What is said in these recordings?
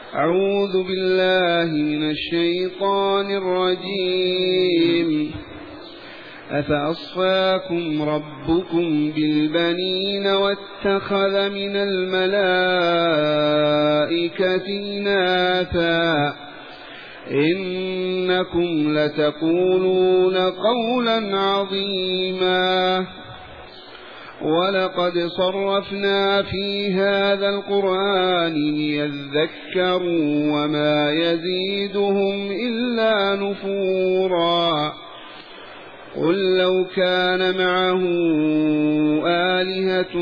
أعوذ بالله من الشيطان الرجيم. أفأصفاكم ربكم بالبنين واتخذ من الملائكة إناثا إنكم لتقولون قولا عظيما ولقد صرفنا في هذا القرآن ليذكروا وما يزيدهم إلا نفورا قل لو كان معه آلهة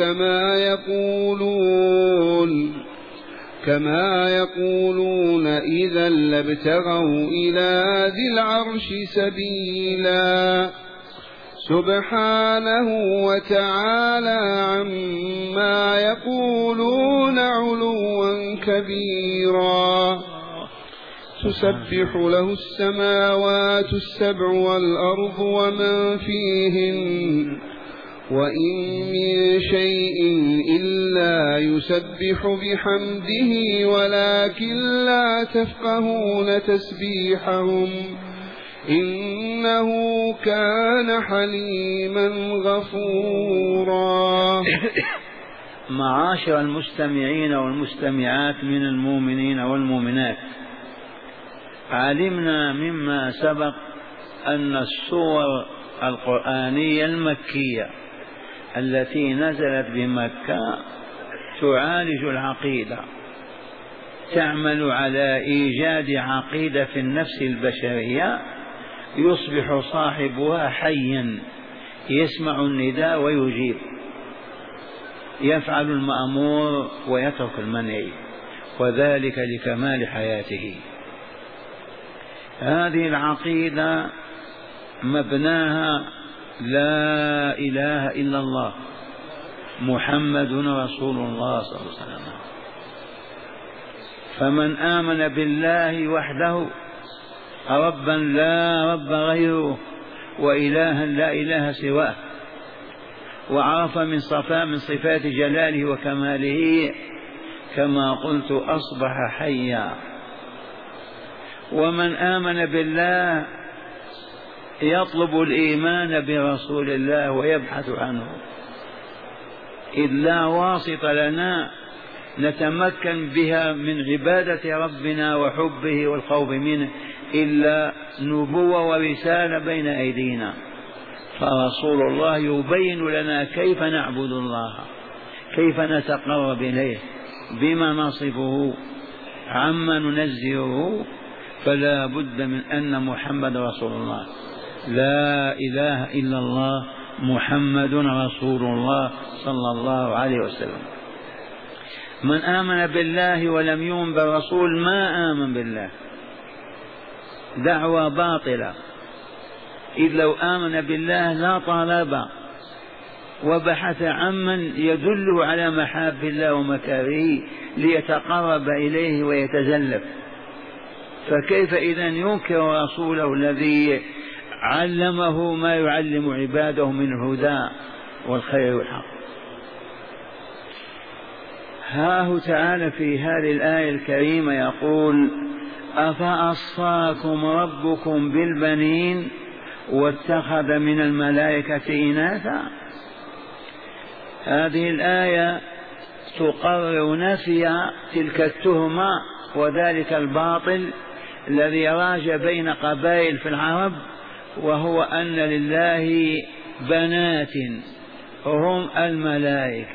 كما يقولون إذا لابتغوا إلى ذي العرش سبيلا سبحانه وتعالى عما يقولون علوا كبيرا تسبح له السماوات السبع والأرض ومن فيهن وإن من شيء إلا يسبح بحمده ولكن لا تفقهون تسبيحهم إنه كان حليما غفورا. معاشر المستمعين والمستمعات من المؤمنين والمؤمنات، علمنا مما سبق أن السور القرآنية المكية التي نزلت بمكة تعالج العقيدة، تعمل على إيجاد عقيدة في النفس البشرية يصبح صاحبها حيا يسمع النداء ويجيب، يفعل المأمور ويترك المنهي، وذلك لكمال حياته. هذه العقيدة مبناها لا إله إلا الله محمد رسول الله صلى الله عليه وسلم. فمن آمن بالله وحده ربا لا رب غيره وإلها لا إله سواه، وعرف من صفات جلاله وكماله كما قلت أصبح حيا. ومن آمن بالله يطلب الإيمان برسول الله ويبحث عنه، إذ لا واسط لنا نتمكن بها من عبادة ربنا وحبه والخوف منه إلا نبوة ورسالة بين أيدينا، فرسول الله يبين لنا كيف نعبد الله، كيف نتقرب إليه، بما نصفه، عما ننزهه. فلا بد من أن محمد رسول الله، لا إله إلا الله محمد رسول الله صلى الله عليه وسلم. من آمن بالله ولم يؤمن بالرسول ما آمن بالله، دعوة باطلة، إذ لو آمن بالله لا طالب وبحث عمن يدل على محاب الله ومكاره ليتقرب إليه ويتزلف، فكيف إذا ينكر رسوله الذي علمه ما يعلم عباده من الهدى والخير والحق. هاه تعالى في هذه الآية الكريمة يقول: أفأصفاكم ربكم بالبنين واتخذ من الملائكة إناثا. هذه الآية تقرر نفي تلك التهمة وذلك الباطل الذي راج بين قبائل في العرب، وهو أن لله بنات هم الملائكة.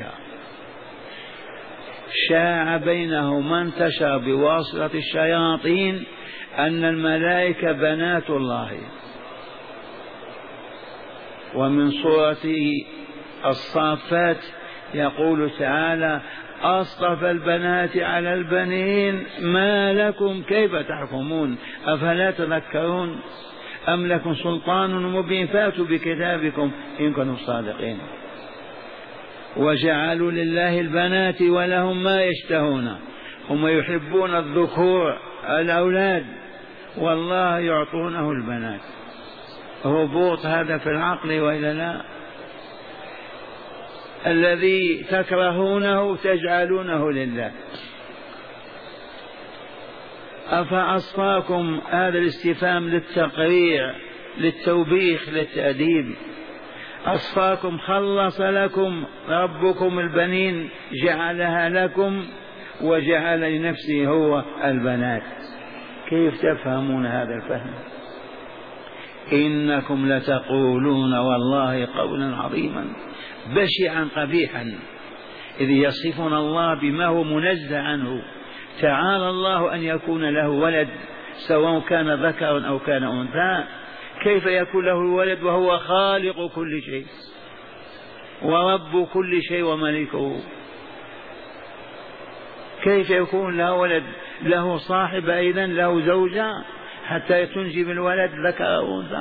شاع بينهم من انتشر بواسطة الشياطين أن الملائكة بنات الله. ومن سورة الصافات يقول تعالى: أصطفى البنات على البنين ما لكم كيف تحكمون أفلا تذكرون أم لكم سلطان مبين فاتوا بكتابكم إن كنتم صادقين. وجعلوا لله البنات ولهم ما يشتهون، هم يحبون الذكور الأولاد والله يعطونه البنات. هبوط هذا في العقل وإلا لا؟ الذي تكرهونه تجعلونه لله. أفأصفاكم، هذا الاستفهام للتقريع للتوبيخ للتأديب. أصفاكم خلص لكم ربكم البنين، جعلها لكم وجعل لنفسه هو البنات. كيف تفهمون هذا الفهم؟ إنكم لتقولون والله قولا عظيما بشعا قبيحا، إذ يصفون الله بما هو منزه عنه. تعالى الله أن يكون له ولد سواء كان ذكرا أو كان أنثى. كيف يكون له الولد وهو خالق كل شيء ورب كل شيء وملكه؟ كيف يكون له ولد؟ له صاحب أيضا، له زوجة حتى تنجب الولد ذكر أو أنثى.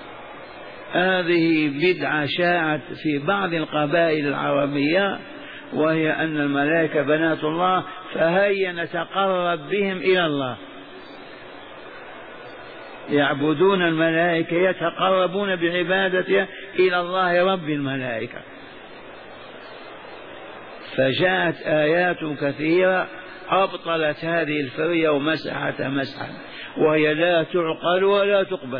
هذه بدعة شاعت في بعض القبائل العربية، وهي أن الملائكة بنات الله، فهيا نتقرب بهم إلى الله. يعبدون الملائكة، يتقربون بعبادتها إلى الله رب الملائكة. فجاءت آيات كثيرة أبطلت هذه الفرية ومسحتها مسحا، وهي لا تعقل ولا تقبل.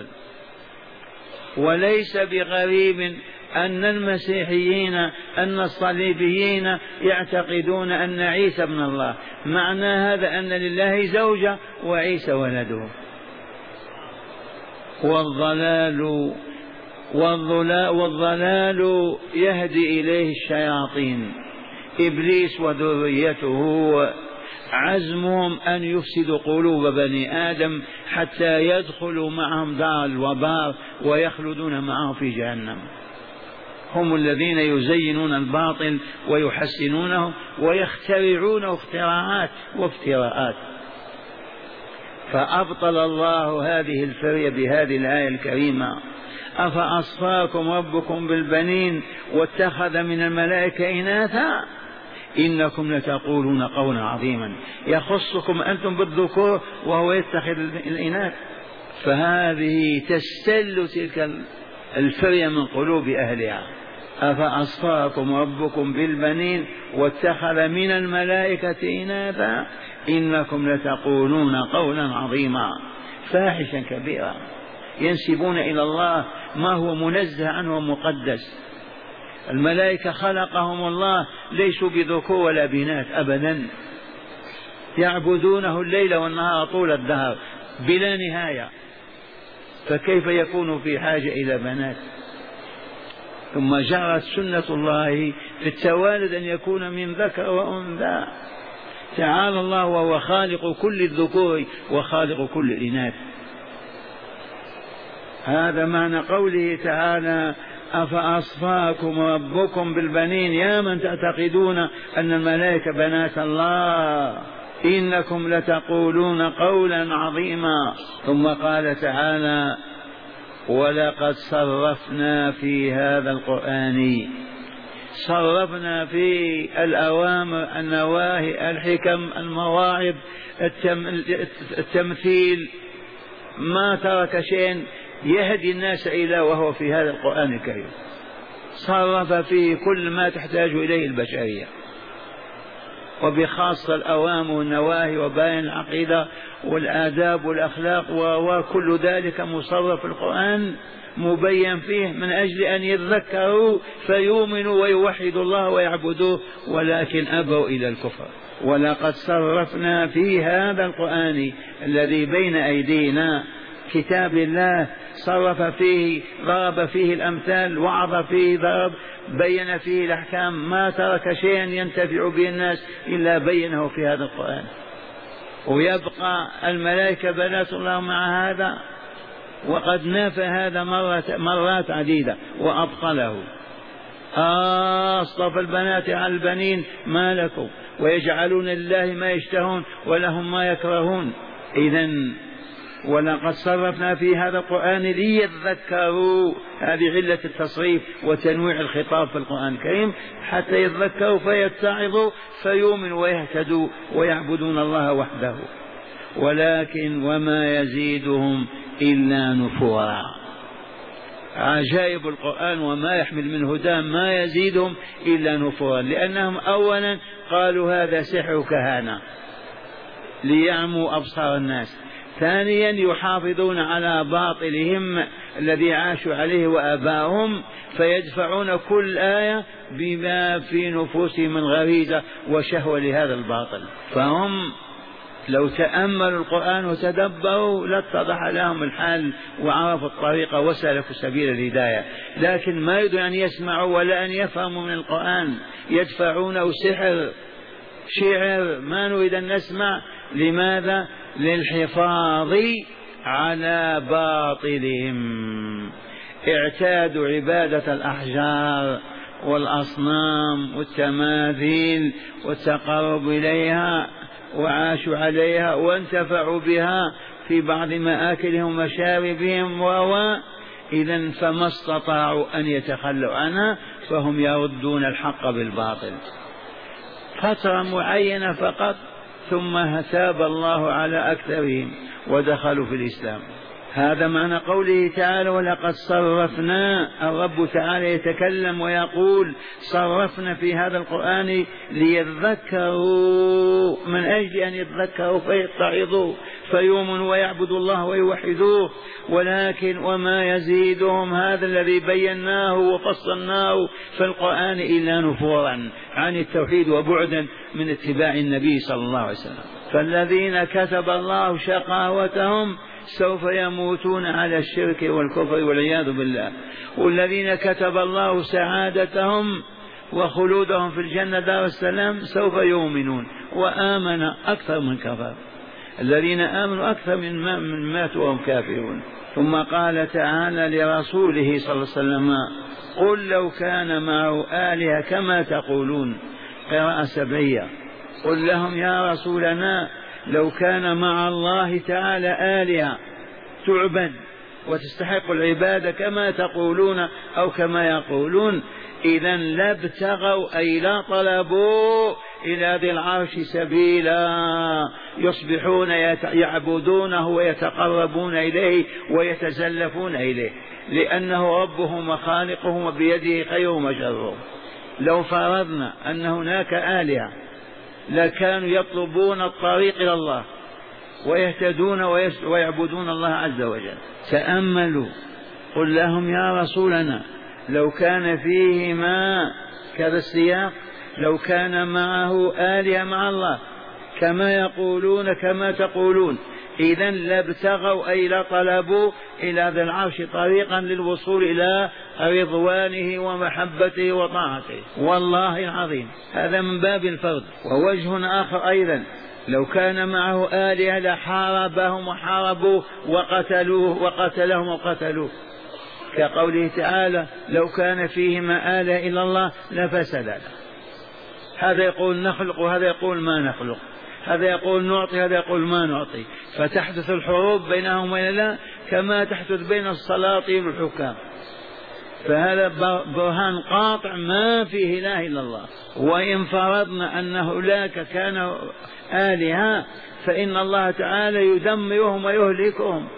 وليس بغريب أن المسيحيين أن الصليبيين يعتقدون أن عيسى ابن الله. معنى هذا أن لله زوجة وعيسى ولده. والضلال يهدي إليه الشياطين. إبليس وذريته عزمهم أن يفسدوا قلوب بني آدم حتى يدخلوا معهم دار الوبار ويخلدون معهم في جهنم. هم الذين يزينون الباطل ويحسنونه ويخترعون اختراعات وافتراءات. فأبطل الله هذه الفرية بهذه الآية الكريمة: أفأصفاكم ربكم بالبنين واتخذ من الملائكة إناثا إنكم لتقولون قولا عظيما. يخصكم أنتم بالذكور وهو يتخذ الإناث. فهذه تستل تلك الفرية من قلوب أهلها. أفأصفاكم ربكم بالبنين واتخذ من الملائكة إناثا إنكم لتقولون قولا عظيما. فاحشا كبيرا، ينسبون إلى الله ما هو منزه عنه ومقدس. الملائكة خلقهم الله ليسوا بذكور ولا بنات أبدا، يعبدونه الليل والنهار طول الدهر بلا نهاية، فكيف يكون في حاجة إلى بنات؟ ثم جرت سنة الله في التوالد أن يكون من ذكر وأنثى. تعالى الله وهو خالق كل الذكور وخالق كل الإناث. هذا معنى قوله تعالى: أفأصفاكم ربكم بالبنين، يا من تعتقدون أن الملائكة بنات الله إنكم لتقولون قولا عظيما. ثم قال تعالى: ولقد صرفنا في هذا القرآن، صرفنا في الأوامر النواهي الحكم المواعظ التمثيل، ما ترك شيء يهدي الناس إلى وهو في هذا القرآن الكريم. صرف فيه كل ما تحتاج إليه البشرية، وبخاصة الأوامر والنواهي وبيان العقيدة والآداب والأخلاق وكل ذلك مصرف القرآن مبين فيه من أجل أن يذكروا فيؤمنوا ويوحدوا الله ويعبدوه، ولكن أبوا إلى الكفر. ولقد صرفنا في هذا القرآن الذي بين أيدينا كتاب الله، صرف فيه، ضرب فيه الأمثال، وعظ فيه، ضرب، بين فيه الأحكام، ما ترك شيئا ينتفع به الناس إلا بينه في هذا القرآن. ويبقى الملائكة بنات الله مع هذا، وقد نافى هذا مرات عديدة وأبطله. أصطفى البنات على البنين، ما لكم؟ ويجعلون لله ما يشتهون ولهم ما يكرهون. إذن ولقد صرفنا في هذا القرآن ليذكروا، هذه علة التصريف وتنويع الخطاب في القرآن الكريم، حتى يذكروا فيتعظوا فيؤمنوا ويهتدوا ويعبدون الله وحده. ولكن وما يزيدهم إلا نفورا. عجائب القرآن وما يحمل من هدى ما يزيدهم إلا نفورا، لأنهم أولا قالوا هذا سحر كهانة، ليعموا أبصار الناس. ثانيا يحافظون على باطلهم الذي عاشوا عليه وآباؤهم، فيدفعون كل آية بما في نفوسهم من غريزة وشهوة لهذا الباطل. فهم لو تأملوا القرآن وتدبروا لاتضح لهم الحال وعرفوا الطريقة وسلكوا سبيل الهداية، لكن ما يريدون أن يسمعوا ولا أن يفهموا من القرآن، يدفعونه سحر شعر، ما نريد أن نسمع. لماذا؟ للحفاظ على باطلهم. اعتادوا عبادة الأحجار والأصنام والتماثيل والتقرب إليها وعاشوا عليها وانتفعوا بها في بعض مآكلهم ومشاربهم إذن فما استطاعوا أن يتخلوا عنها، فهم يردون الحق بالباطل فترة معينة فقط، ثم تاب الله على أكثرهم ودخلوا في الإسلام. هذا معنى قوله تعالى ولقد صرفنا. الرب تعالى يتكلم ويقول صرفنا في هذا القرآن ليذكروا، من أجل أن يتذكروا فيتعظوا فيؤمنوا ويعبدوا الله ويوحدوه. ولكن وما يزيدهم هذا الذي بيناه وفصلناه في القرآن إلا نفورا عن التوحيد وبعدا من اتباع النبي صلى الله عليه وسلم. فالذين كتب الله شقاوتهم سوف يموتون على الشرك والكفر والعياذ بالله، والذين كتب الله سعادتهم وخلودهم في الجنة دار السلام سوف يؤمنون، وآمن أكثر من كفر. الذين آمنوا أكثر من ماتوا وهم كافرون. ثم قال تعالى لرسوله صلى الله عليه وسلم قل لو كان معه آلهة كما تقولون، قراءة سبعية. قل لهم يا رسولنا لو كان مع الله تعالى آلهة تعبد وتستحق العبادة كما تقولون أو كما يقولون، إذا لابتغوا أي لا طلبوا إلى ذي العرش سبيلا يصبحون يعبدونه ويتقربون إليه ويتزلفون إليه، لأنه ربهم وخالقهم وبيده خيرهم وشرهم. لو فرضنا أن هناك آلهة لكانوا يطلبون الطريق إلى الله ويهتدون ويعبدون الله عز وجل. تأملوا. قل لهم يا رسولنا لو كان فيهما كذا السياق، لو كان معه آلهة مع الله كما يقولون كما تقولون، إذن لابتغوا أي لطلبوا إلى ذي العرش طريقا للوصول إلى رضوانه ومحبته وطاعته. والله العظيم هذا من باب الفرض. ووجه آخر أيضا لو كان معه آلهة لحاربهم وحاربوه وقتلوه وقتلهم وقتلوه، كقوله تعالى لو كان فيهما آلهة إلا الله لفسدتا. هذا يقول نخلق وهذا يقول ما نخلق، هذا يقول نعطي هذا يقول ما نعطي، فتحدث الحروب بينهم ولا كما تحدث بين السلاطين والحكام. فهذا برهان قاطع ما فيه إله إلا الله. وإن فرضنا أن هناك كان آلهة فإن الله تعالى يدمرهم ويهلكهم،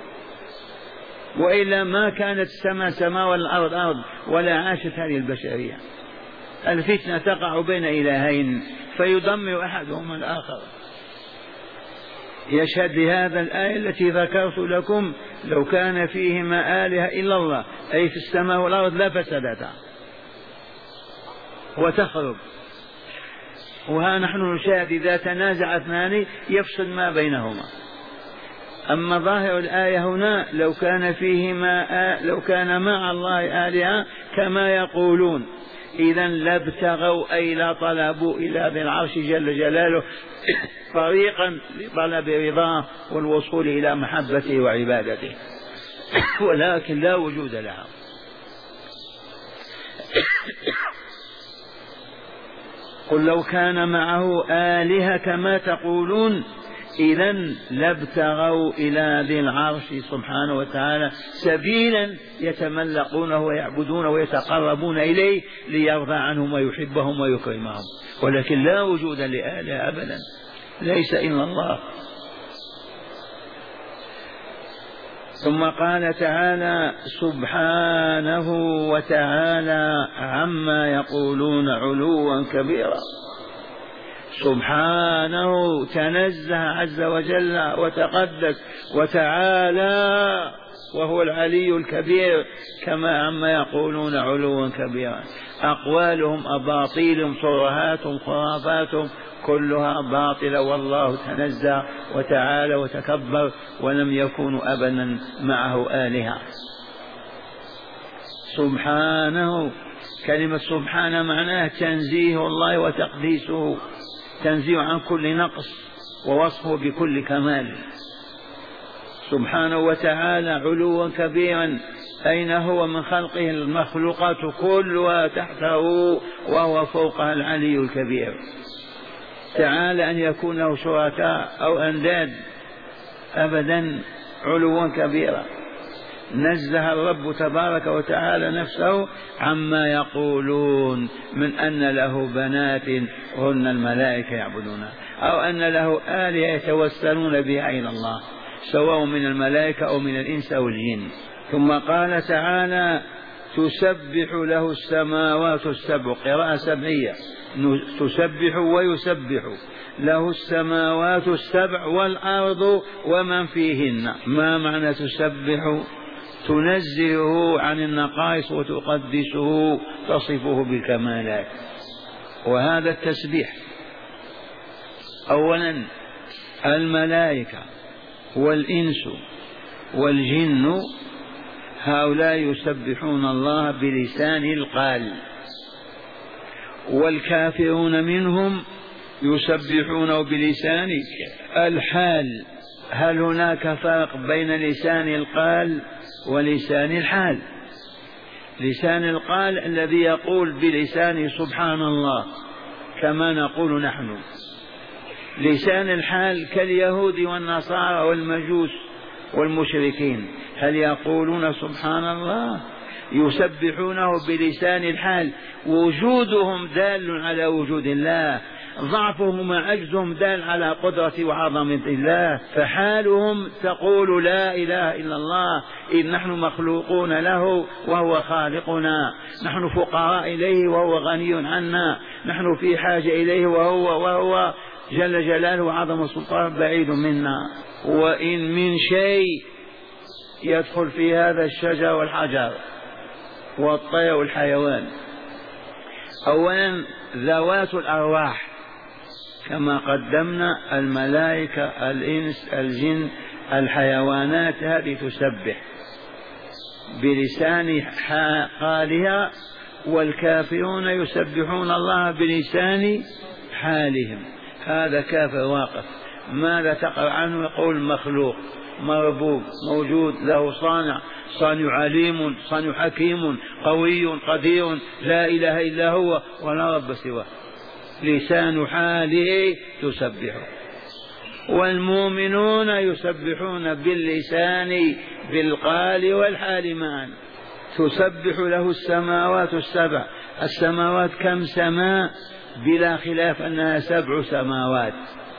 وإلا ما كانت السماء سماء والأرض أرض ولا عاشت هذه البشرية. الفتنة تقع بين إلهين فيدمر أحدهما الآخر. يشهد لهذا الآية التي ذكرت لكم لو كان فيهما آلهة إلا الله أي في السماء والأرض لفسدتا وتخرب. وها نحن نشاهد إذا تنازع اثنان يفسد ما بينهما. أما ظاهر الآية هنا لو كان مع الله آلهة كما يقولون، إذا لابتغوا أي لا طلبوا إلى ذي العرش جل جلاله طريقا لطلب رضاه والوصول إلى محبته وعبادته، ولكن لا وجود لها. قل لو كان معه آلهة كما تقولون إذا لابتغوا إلى ذي العرش سبحانه وتعالى سبيلا يتملقونه ويعبدونه ويتقربون إليه ليرضى عنهم ويحبهم ويكرمهم، ولكن لا وجود لآلهة أبدا، ليس إلا الله. ثم قال تعالى سبحانه وتعالى عما يقولون علوا كبيرا. سبحانه تنزه عز وجل وتقدس وتعالى، وهو العلي الكبير كما عما يقولون علوا كبيرا. أقوالهم أباطيل، ترهاتهم خرافاتهم كلها باطلة، والله تنزه وتعالى وتكبر ولم يكونوا أبدا معه آلهة. سبحانه، كلمة سبحانه معناها تنزيه الله وتقديسه، تنزيه عن كل نقص ووصفه بكل كمال. سبحانه وتعالى علوا كبيرا، أين هو من خلقه؟ المخلوقات كلها تحته وهو فوقها العلي الكبير. تعالى أن يكون له شركاء أو أنداد أبدا، علوا كبيرا. نزه الرب تبارك وتعالى نفسه عما يقولون من أن له بنات هن الملائكة يعبدونها، أو أن له آلهة يتوسلون بها إلى الله، سواء من الملائكة أو من الإنس أو الجن. ثم قال تعالى تسبح له السماوات السبع، قراءة سبعية، تسبح ويسبح له السماوات السبع والأرض ومن فيهن. ما معنى تسبح؟ تنزهه عن النقائص وتقدسه، تصفه بالكمالات. وهذا التسبيح أولا الملائكة والإنس والجن هؤلاء يسبحون الله بلسان القال، والكافرون منهم يسبحونه بلسان الحال. هل هناك فرق بين لسان القال ولسان الحال؟ لسان القال الذي يقول بلسانه سبحان الله كما نقول نحن. لسان الحال كاليهود والنصارى والمجوس والمشركين، هل يقولون سبحان الله؟ يسبحونه بلسان الحال. وجودهم دال على وجود الله، ضعفهم وعجزهم دال على قدرة وعظمة الله، فحالهم تقول لا إله إلا الله، إن نحن مخلوقون له وهو خالقنا، نحن فقراء إليه وهو غني عنا، نحن في حاجة إليه وهو جل جلاله وعظم سلطانه بعيد منا. وإن من شيء يدخل في هذا الشجر والحجر والطير والحيوان. أولا ذوات الأرواح كما قدمنا، الملائكة الإنس الجن الحيوانات، هذه تسبح بلسان قالها، والكافرون يسبحون الله بلسان حالهم. هذا كافر واقف. ماذا تقرأ عنه؟ يقول مخلوق مربوب موجود له صانع، صانع عليم، صانع حكيم، قوي قدير، لا إله إلا هو ولا رب سواه. لسان حاله تسبحه. والمؤمنون يسبحون باللسان بالقال والحال معا. تسبح له السماوات السبع. السماوات كم سماء؟ بلا خلاف أنها 7 سماوات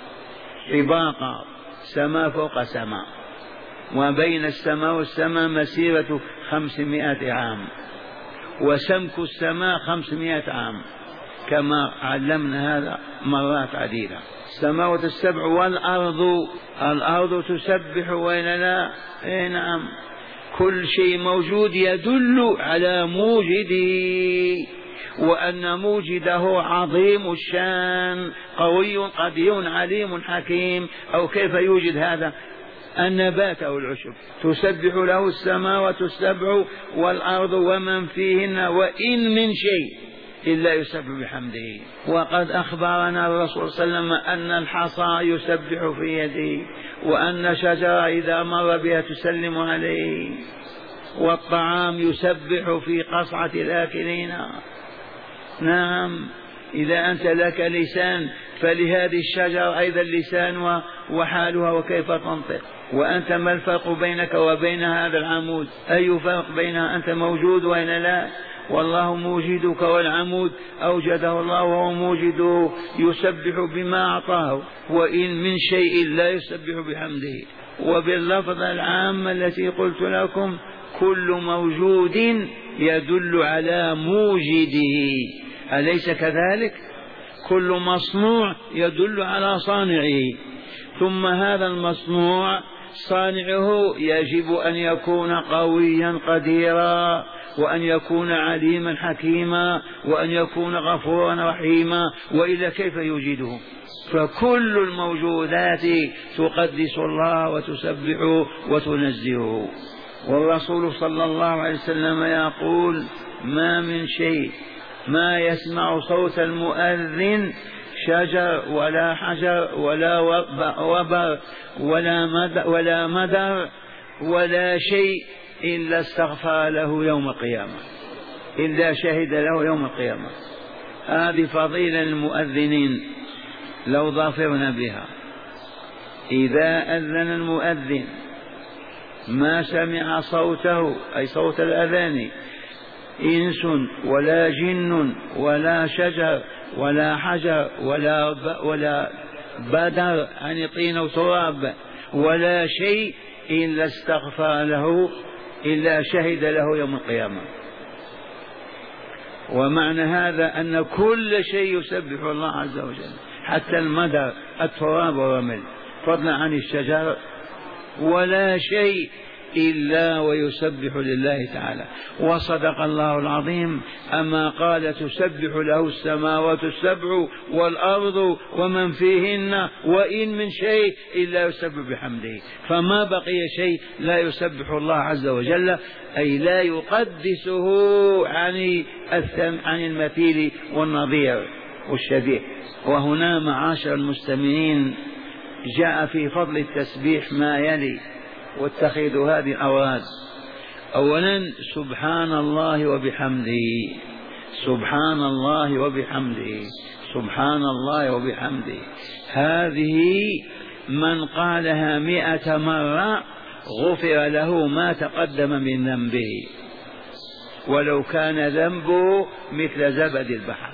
طباقا، سماء فوق سماء، وبين السماء والسماء مسيرة 500 عام، وسمك السماء 500 عام، كما علمنا هذا مرات عديدة. السماوات السبع والأرض، الأرض تسبح وإن لا؟ نعم، كل شيء موجود يدل على موجده، وأن موجده عظيم الشان قوي قدير عليم حكيم. أو كيف يوجد هذا النبات أو العشب؟ تسبح له السماوات السبع والأرض ومن فيهن وإن من شيء إلا يسبح بحمده. وقد أخبرنا الرسول صلى الله عليه وسلم أن الحصى يسبح في يده، وأن شجرة إذا مر بها تسلم عليه، والطعام يسبح في قصعة الآكلين. نعم، إذا أنت لك لسان فلهذه الشجرة أيضا لسان وحالها وكيف تنطق. وأنت ما الفرق بينك وبين هذا العمود؟ أي فرق بينها؟ أنت موجود وإلا لا؟ والله موجدك، والعمود أوجده الله وهو موجده، يسبح بما أعطاه، وإن من شيء لا يسبح بحمده. وباللفظ العام التي قلت لكم كل موجود يدل على موجده، أليس كذلك؟ كل مصنوع يدل على صانعه، ثم هذا المصنوع صانعه يجب أن يكون قويا قديرا، وأن يكون عليما حكيما، وأن يكون غفورا رحيما، وإلا كيف يوجده؟ فكل الموجودات تقدس الله وتسبحه وتنزهه. والرسول صلى الله عليه وسلم يقول: ما من شيء ما يسمع صوت المؤذن شجر ولا حجر ولا وبر ولا مدر ولا شيء إلا استغفر له يوم القيامة، إلا شهد له يوم القيامة. هذه فضيلة للمؤذنين لو ظفرنا بها. إذا أذن المؤذن ما سمع صوته أي صوت الأذان إنس ولا جن ولا شجر ولا حجر ولا بدر عن طين وتراب ولا شيء إلا استغفر له، إلا شهد له يوم القيامة. ومعنى هذا أن كل شيء يسبح الله عز وجل، حتى المدر التراب والرمل، فضلا عن الشجر، ولا شيء إلا ويسبح لله تعالى. وصدق الله العظيم أما قال: تسبح له السماوات السبع والأرض ومن فيهن وإن من شيء إلا يسبح بحمده. فما بقي شيء لا يسبح الله عز وجل، أي لا يقدسه عن المثيل والنظير والشبيه. وهنا معاشر المستمعين جاء في فضل التسبيح ما يلي، واتخذوا هذه الأوراد. أولا سبحان الله وبحمده، سبحان الله وبحمده، سبحان الله وبحمده. هذه من قالها 100 مرة غفر له ما تقدم من ذنبه، ولو كان ذنبه مثل زبد البحر.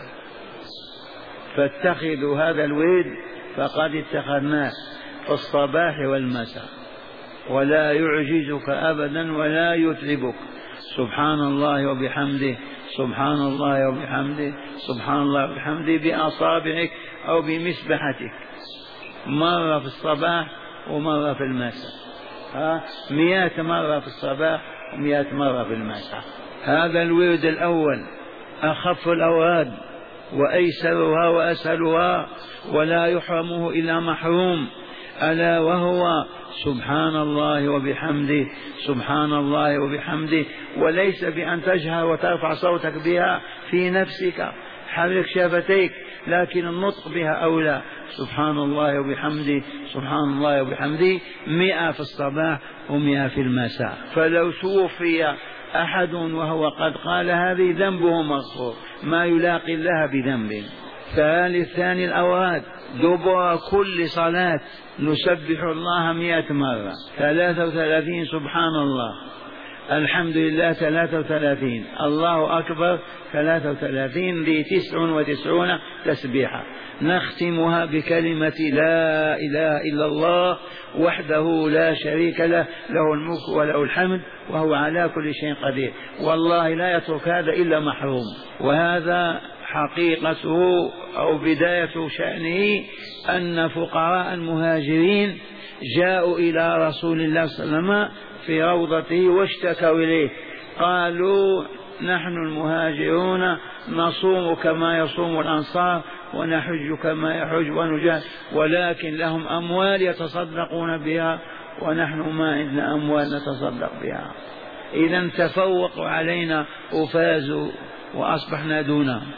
فاتخذوا هذا الورد فقد اتخذناه في الصباح والمساء، ولا يعجزك أبدا ولا يتعبك. سبحان الله وبحمده، سبحان الله وبحمده، سبحان الله وبحمده، بأصابعك أو بمسبحتك، مرة في الصباح ومرة في المساء، 100 مرة في الصباح و100 مرة في المساء. هذا الورد الأول أخف الأوراد وأيسرها وأسهلها، ولا يحرمه إلا محروم، ألا وهو سبحان الله وبحمده، سبحان الله وبحمده. وليس بأن تجهر وترفع صوتك بها في نفسك، حرك شفتيك، لكن النطق بها أولى. سبحان الله وبحمده، سبحان الله وبحمده، 100 في الصباح و100 في المساء. فلو توفي أحد وهو قد قال هذه ذنبه مغفور، ما يلاقي الله بذنب. ثاني الأوراد دبر كل صلاة نسبح الله 100 مرة، 33 سبحان الله، الحمد لله 33، الله أكبر 33، ذي 99 تسبيحة. نختمها بكلمة لا إله إلا الله وحده لا شريك له، له الملك وله الحمد وهو على كل شيء قدير. والله لا يترك هذا إلا محروم. وهذا حقيقته أو بداية شأنه أن فقراء المهاجرين جاءوا إلى رسول الله صلى الله عليه وسلم في روضته واشتكوا إليه، قالوا: نحن المهاجرون نصوم كما يصوم الأنصار ونحج كما يحج ونجاهد، ولكن لهم أموال يتصدقون بها ونحن ما عندنا أموال نتصدق بها. إذا تفوقوا علينا وفازوا وأصبحنا دونهم.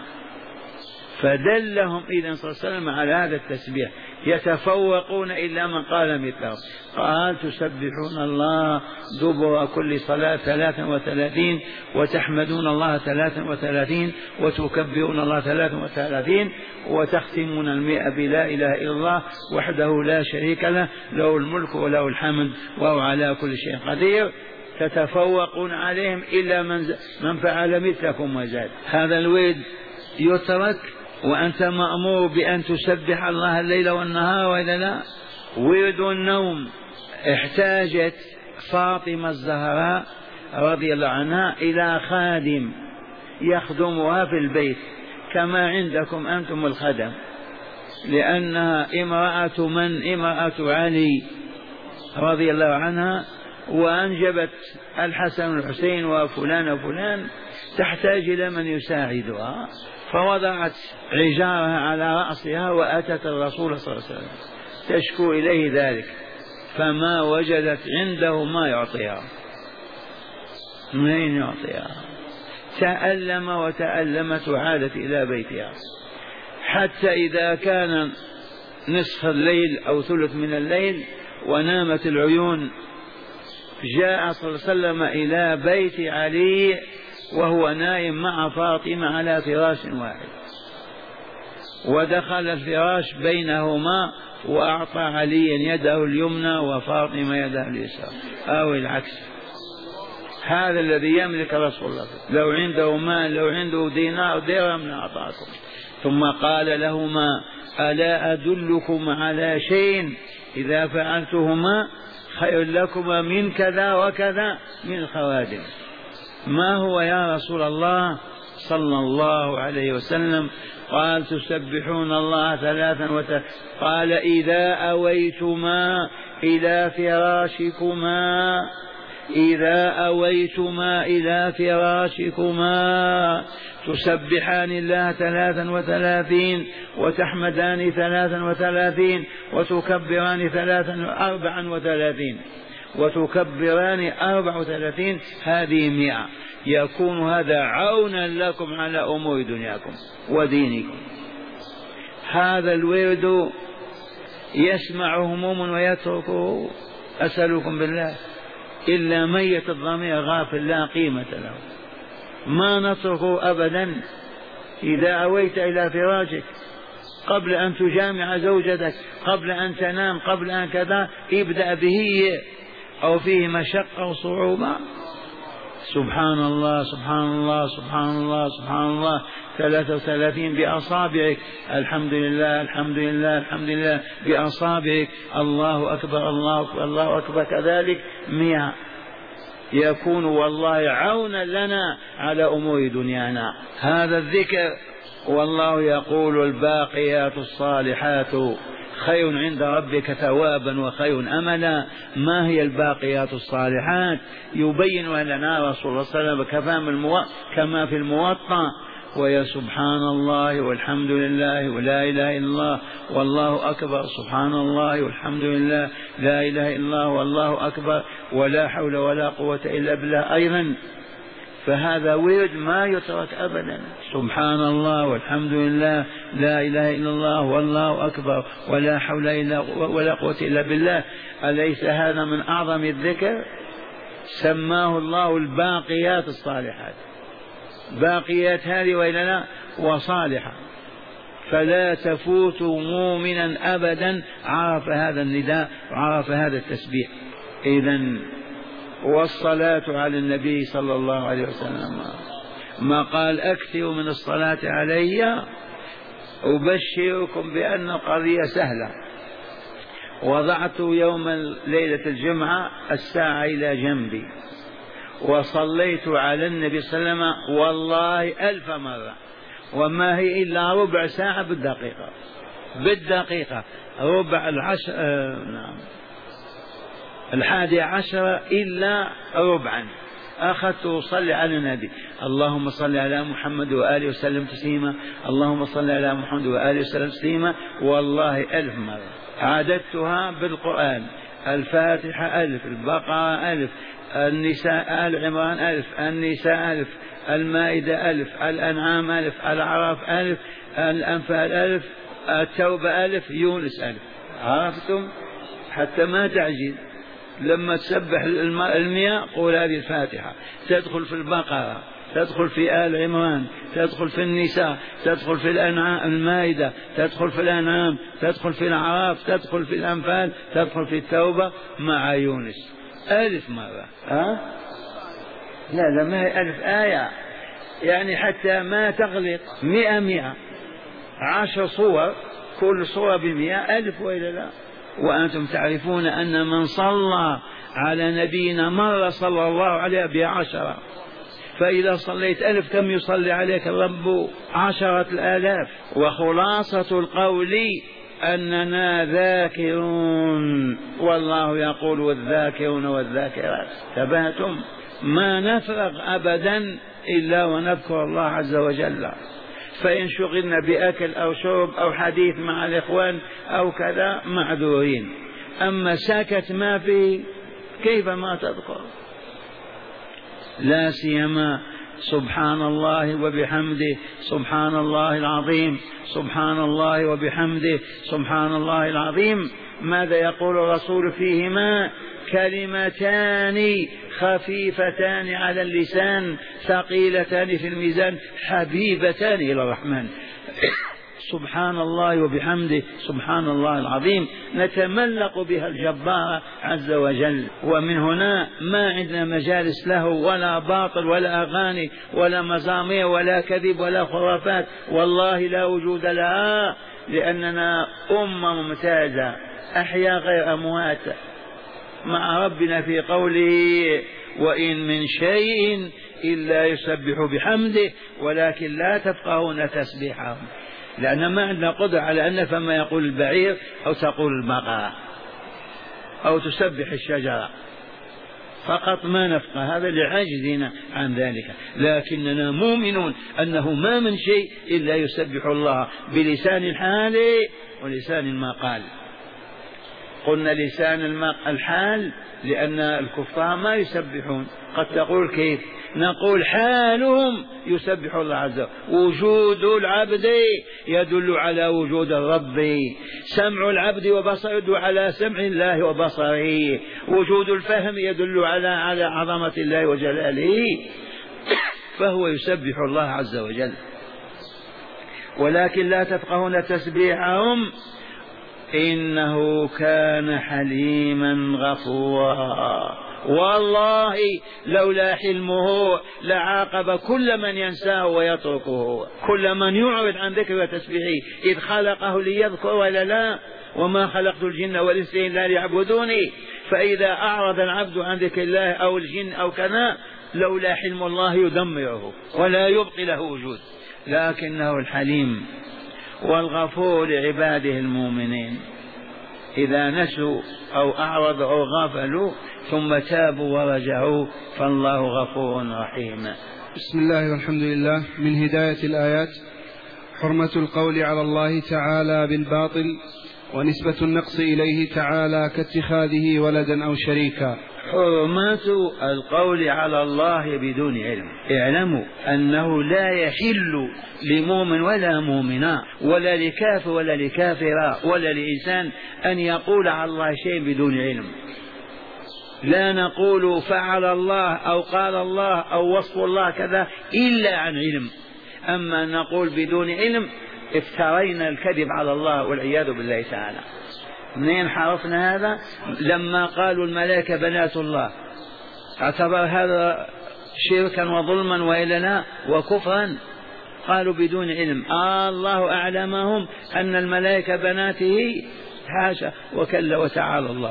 فدلهم إذن صلى الله عليه وسلم على هذا التسبيح، يتفوقون إلا من قال مثله. قال: تسبحون الله دبر كل صلاة 33، وتحمدون الله 33، وتكبرون الله 33، وتختمون 100 بلا إله إلا الله وحده لا شريك له، له الملك وله الحمد وهو على كل شيء قدير. تتفوقون عليهم إلا من فعل مثلكم وزاد. هذا الورد يترك وأنت مأمور بأن تسبح الله الليل والنهار، وإلا لا؟ ورد النوم. احتاجت فاطمة الزهراء رضي الله عنها إلى خادم يخدمها في البيت كما عندكم أنتم الخدم، لأنها امرأة علي رضي الله عنها، وأنجبت الحسن والحسين وفلان وفلان، تحتاج إلى من يساعدها، فوضعت عجارها على رأسها وأتت الرسول صلى الله عليه وسلم تشكو إليه ذلك، فما وجدت عنده ما يعطيها، من يعطيها؟ تألم وتألمت وعادت إلى بيتها، حتى إذا كان نصف الليل أو ثلث من الليل ونامت العيون، جاء صلى الله عليه وسلم إلى بيت علي وهو نائم مع فاطمة على فراش واحد، ودخل الفراش بينهما وأعطى علي يده اليمنى وفاطمة يده اليسرى أو العكس. هذا الذي يملك رسول الله، لو عنده مال، لو عنده دينار درهم لأعطاكم. ثم قال لهما: ألا أدلكم على شيء إذا فعلتهما خير لكما من كذا وكذا من الخوادم؟ ما هو يا رسول الله صلى الله عليه وسلم؟ قال: تسبحون الله 3 قال: إذا أويتما إلى فراشكما تسبحان الله 33 وتحمدان 33 وتكبران 34 وتكبران 34، هذه 100. يكون هذا عونا لكم على أمور دنياكم ودينكم. هذا الورد يسمع هموم ويتركه، أسألكم بالله، إلا ميت الضمير غافل لا قيمة له، ما نتركه أبدا. إذا أويت إلى فراشك قبل أن تجامع زوجتك، قبل أن تنام، قبل أن كذا، ابدأ به، أو فيه مشقة وصعوبة. سبحان الله سبحان الله سبحان الله سبحان الله 33 بأصابعك، الحمد لله الحمد لله الحمد لله بأصابعك، الله أكبر الله أكبر الله أكبر، كذلك 100. يكون والله عونا لنا على أمور دنيانا هذا الذكر. والله يقول: الباقيات الصالحات خير عند ربك ثوابا وخير أملا. ما هي الباقيات الصالحات؟ يبين لنا رسول الله صلى الله عليه وسلم كما في الموطأ: ويا سبحان الله والحمد لله ولا إله إلا الله والله أكبر، سبحان الله والحمد لله لا إله إلا الله والله أكبر، ولا حول ولا قوة إلا بالله أيضا. فهذا ورد ما يترك أبدا. سبحان الله والحمد لله لا إله إلا الله والله أكبر ولا حول ولا قوة إلا بالله. أليس هذا من أعظم الذكر؟ سماه الله الباقيات الصالحات. باقيات هذه وإلا لا وصالحة، فلا تفوت مؤمنا أبدا عرف هذا النداء وعرف هذا التسبيح. إذن والصلاة على النبي صلى الله عليه وسلم، ما قال: أكثر من الصلاة علي. أبشركم بأن القضية سهلة. وضعت يوم ليلة الجمعة الساعة إلى جنبي وصليت على النبي صلى الله عليه وسلم والله 1000 مرة، وما هي إلا ربع ساعة بالدقيقة ربع 11 إلا ربعا أخذت أصلي على النبي. اللهم صل على محمد وآله وسلم تسليما، اللهم صل على محمد وآله وسلم تسليما، والله 1000 مرة. عددتها بالقرآن: الفاتحة 1000، البقرة 1000، النساء آل عمران 1000، النساء 1000، المائدة 1000، الأنعام 1000، الأعراف 1000، الأنفال 1000، التوبة 1000، يونس 1000. عرفتم؟ حتى ما تعجز. لما تسبح 100 قول هذه الفاتحة، تدخل في البقرة، تدخل في آل عمران، تدخل في النساء، تدخل في الأنعام المائدة، تدخل في الأنعام، تدخل في الأعراف، تدخل في الأنفال، تدخل في التوبة مع يونس 1000 مرة. لا ما هي 1000 آية، يعني حتى ما تغلق 100 10 صور، كل صورة ب100 1000 وإلا لا. وأنتم تعرفون أن من صلى على نبينا مرة صلى الله عليه ب10، فإذا صليت 1000 كم يصلي عليك الرب؟ 10,000. وخلاصة القول أننا ذاكرون، والله يقول والذاكرون والذاكرات. تبهتم؟ ما نفرغ أبدا إلا ونذكر الله عز وجل. فإن شغلنا بأكل أو شرب أو حديث مع الإخوان أو كذا معذورين، أما ساكت ما فيه كيف ما تذكر؟ لا سيما سبحان الله وبحمده سبحان الله العظيم، سبحان الله وبحمده سبحان الله العظيم. ماذا يقول الرسول فيهما؟ كلمتان خفيفتان على اللسان ثقيلتان في الميزان حبيبتان إلى الرحمن. سبحان الله وبحمده سبحان الله العظيم نتملق بها الجبار عز وجل. ومن هنا ما عندنا مجالس له ولا باطل ولا أغاني ولا مزامير ولا كذب ولا خرافات، والله لا وجود لها، لأننا أمة ممتازة أحياء غير أموات مع ربنا في قوله وإن من شيء إلا يسبح بحمده ولكن لا تفقهون تسبيحهم، لأن ما عندنا قدرة على أن نفهم ما يقول البعير أو تقول البقرة أو تسبح الشجرة، فقط ما نفقه، هذا لعجزنا عن ذلك. لكننا مؤمنون أنه ما من شيء إلا يسبح الله بلسان الحال ولسان المقال. قلنا لسان الحال لأن الكفار ما يسبحون، قد تقول كيف؟ نقول حالهم يسبح الله عز وجل. وجود العبد يدل على وجود الرب، سمع العبد وبصره يدل على سمع الله وبصره، وجود الفهم يدل على عظمة الله وجلاله، فهو يسبح الله عز وجل. ولكن لا تفقهون تسبيحهم إنه كان حليما غفورا. والله لولا حلمه لعاقب كل من ينساه ويتركه، كل من يعرض عن ذكر وتسبيحه، إذ خلقه ليذكر ولا لا؟ وما خلقت الجن والإنس إلا ليعبدوني. فإذا أعرض العبد عن ذكر الله أو الجن أو كذا لولا حلم الله يدمره ولا يبقي له وجود، لكنه الحليم والغفور لعباده المؤمنين إذا نسوا أو أعرضوا أو غفلوا ثم تابوا ورجعوا فالله غفور رحيم. بسم الله والحمد لله. من هداية الآيات حرمة القول على الله تعالى بالباطل ونسبة النقص إليه تعالى كاتخاذه ولدا أو شريكا. حرمة القول على الله بدون علم. اعلموا أنه لا يحل لمؤمن ولا مؤمنة ولا لكافر ولا لكافرة ولا لإنسان أن يقول على الله شيء بدون علم. لا نقول فعل الله أو قال الله أو وصف الله كذا إلا عن علم. أما نقول بدون علم افترينا الكذب على الله والعياذ بالله تعالى. منين عرفنا هذا؟ لما قالوا الملائكة بنات الله، اعتبر هذا شركا وظلما وإلا لا وكفرا؟ قالوا بدون علم. الله أعلمهم أن الملائكة بناته، حاشا وكلا وتعالى الله.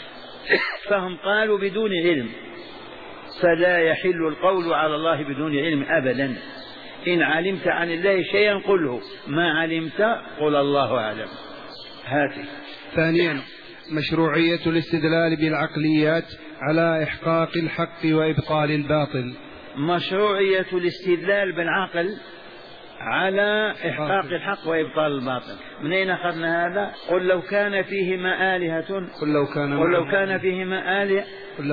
فهم قالوا بدون علم، فلا يحل القول على الله بدون علم أبدا. إن علمت عن الله شيئا قله، ما علمت قل الله أعلم. هاتي. ثانيا مشروعية الاستدلال بالعقليات على إحقاق الحق وإبطال الباطل. مشروعية الاستدلال بالعقل على إحقاق الحق وإبطال الباطل. منين أخذنا هذا؟ قل لو كان فيهما آلهة قل لو كان فيهما آلهة قل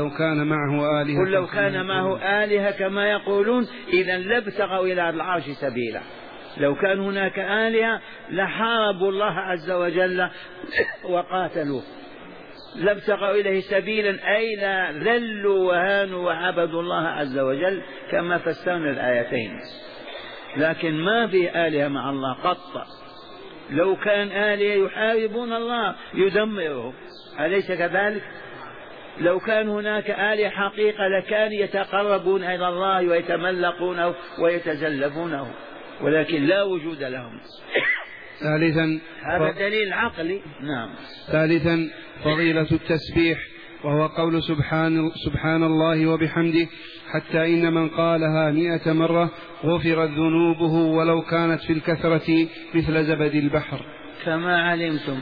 لو كان معه آلهة كما يقولون إذا لابتغوا إلى العرش سبيلا. لو كان هناك آلهة لحاربوا الله عز وجل وقاتلوا، لابتغوا إليه سبيلا، أي لا ذلوا وهانوا وعبدوا الله عز وجل كما فسرنا الآيتين. لكن ما في آلهة مع الله قط. لو كان آلهة يحاربون الله يدمرهم، أليس كذلك؟ لو كان هناك آلهة حقيقة لكان يتقربون إلى الله ويتملقونه ويتزلفونه، ولكن لا وجود لهم. ثالثا هذا دليل عقلي. نعم. ثالثا فضيلة التسبيح وهو قول سبحان الله وبحمده، حتى إن من قالها 100 مرة غفرت ذنوبه ولو كانت في الكثرة مثل زبد البحر. كما علمتم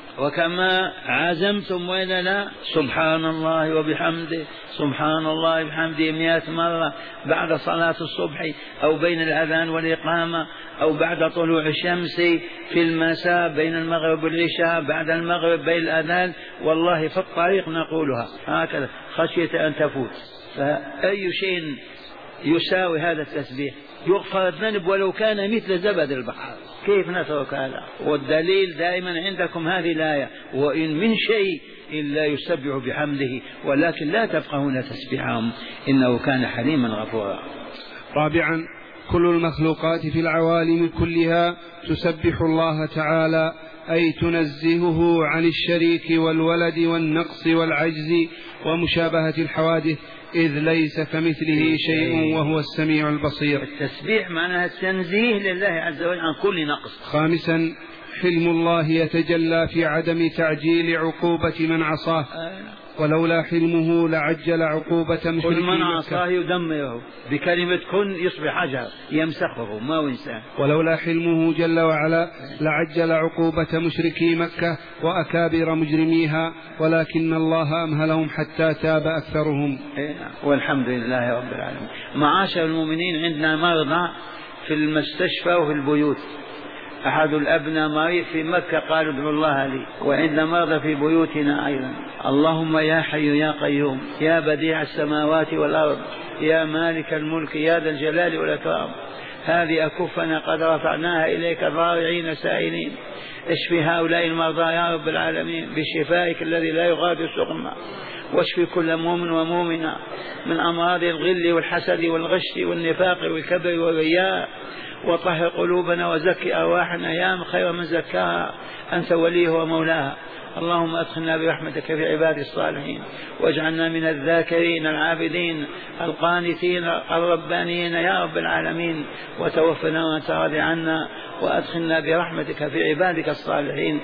وكما عزمتم وإلا لا، سبحان الله وبحمده، سبحان الله وبحمده 100 مرة بعد صلاة الصبح أو بين الأذان والإقامة أو بعد طلوع الشمس في المساء بين المغرب والعشاء، بعد المغرب بين الأذان، والله في الطريق نقولها هكذا خشية أن تفوت. فأي شيء يساوي هذا التسبيح؟ يغفر الذنب ولو كان مثل زبد البحر. كيف نترك هذا؟ والدليل دائما عندكم هذه الآية: وإن من شيء إلا يسبح بحمده ولكن لا تفقهون تسبيحهم إنه كان حليما غفورا. رابعا، كل المخلوقات في العوالم كلها تسبح الله تعالى، أي تنزهه عن الشريك والولد والنقص والعجز ومشابهة الحوادث، إذ ليس كمثله شيء وهو السميع البصير. التسبيح معناها التنزيه لله عز وجل عن كل نقص. خامسا، حلم الله يتجلى في عدم تعجيل عقوبة من عصاه، ولولا حلمه لعجل عقوبة مشركي كل من عصاه يدمره بكلمة كن يصبح حجر يمسخه ما هو إنسان. ولولا حلمه جل وعلا لعجل عقوبة مشركي مكة وأكابر مجرميها، ولكن الله أمهلهم حتى تاب أكثرهم. والحمد لله رب العالمين. معاشر المؤمنين، عندنا مرضى في المستشفى وفي البيوت. أحد الأبناء مريض في مكة قالوا ادعوا الله لي، وعندنا مرضى في بيوتنا أيضا. اللهم يا حي يا قيوم يا بديع السماوات والأرض يا مالك الملك يا ذا الجلال والإكرام، هذه أكفنا قد رفعناها إليك ضارعين سائلين، اشف هؤلاء المرضى يا رب العالمين بشفائك الذي لا يغادر سقما، واشف كل مؤمن ومؤمنة من أمراض الغل والحسد والغش والنفاق والكبر والرياء، وطهر قلوبنا وزكي أرواحنا يا خير من زكاها أنت وليه ومولاها. اللهم أدخلنا برحمتك في عباد الصالحين، واجعلنا من الذاكرين العابدين القانتين الربانيين يا رب العالمين، وتوفنا وانت راضي عنا، وأدخلنا برحمتك في عبادك الصالحين.